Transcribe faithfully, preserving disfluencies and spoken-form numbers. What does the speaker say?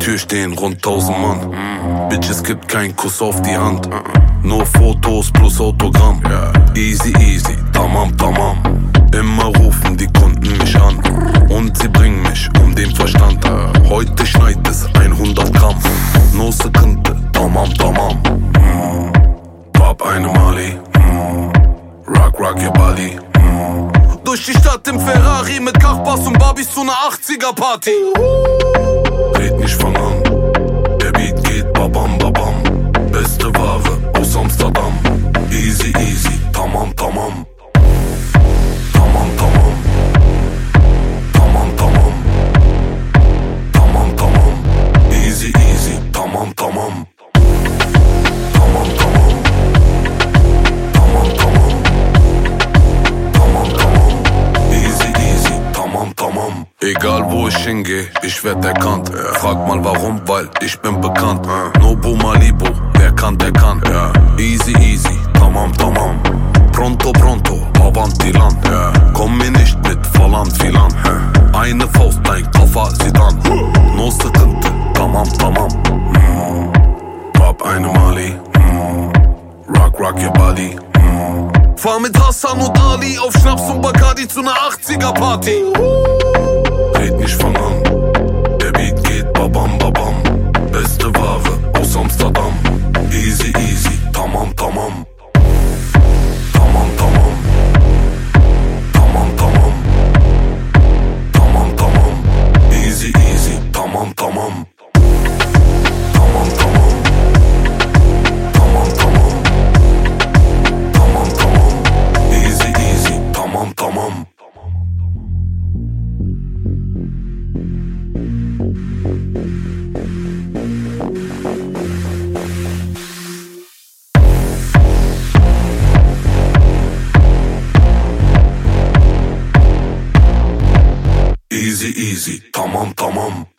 Tür stehen rund tausend Mann. Bitch, es gibt keinen Kuss auf die Hand. Nur Fotos plus Autogramm. Easy, easy, tamam, tamam. Immer rufen die Kunden mich an und sie bringen mich um den Verstand. Heute schneit es hundert Gramm. No Sekunde, tamam, tamam. Bab eine Mali. Rock, rock your body. Durch die Stadt im Ferrari mit Kachbass und Barbies zu ner achtziger Party. Red nicht von an, der Beat geht babam babam. Beste Ware aus Amsterdam. Easy easy, tamam tamam. Tamam tamam. Tamam tamam. Tamam tamam. Easy easy, tamam tamam. Tamam tamam. Tamam tamam. Tamam tamam. Easy easy, tamam tamam. Egal wo ich hingehe, ich werd erkannt. Frag mal warum, weil ich bin bekannt. Nobu Malibu, wer kann, der kann. Easy easy, tamam tamam. Pronto pronto, avanti land. Komm mir nicht mit Volland Filan. Eine Faust, ein Koffer, Sidan. No Sekunde, tamam tamam. Bab eine Mali. Rock rock your body. Fahr mit Hassan und Ali auf Schnaps und Bacardi zu ner achtziger Party. Red nicht von an, der Beat geht babam babam. Beste Ware aus Amsterdam. Easy easy, tamam tamam. Tamam tamam. Tamam tamam. Tamam tamam. Easy easy, tamam tamam. Tamam tamam. Tamam tamam. Tamam tamam. Easy easy, tamam tamam. Easy easy, tamam tamam.